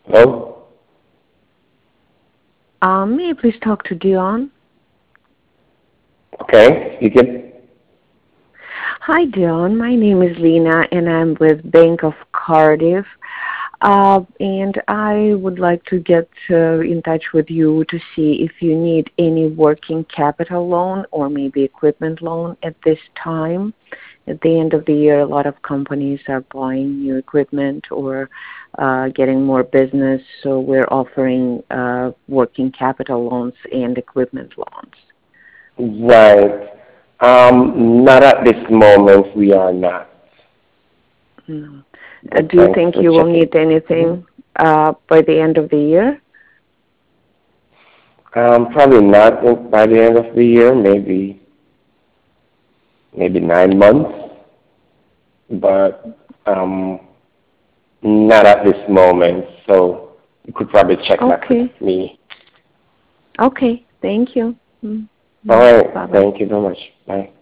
Hello? May I please talk to Dion? Okay, you can. Hi, Dion. My name is Lena, and I'm with Bank of Cardiff. And I would like to get in touch with you to see if you need any working capital loan or maybe equipment loan at this time. At the end of the year, a lot of companies are buying new equipment or getting more business, so we're offering working capital loans and equipment loans. Right. Not at this moment. We are not. No. But Do you thanks think for you will checking. need anything by the end of the year? Probably not by the end of the year. Maybe 9 months. But not at this moment. So you could probably check back with Okay. me. Okay. Thank you. All right. Bye bye. Thank you very much. Bye.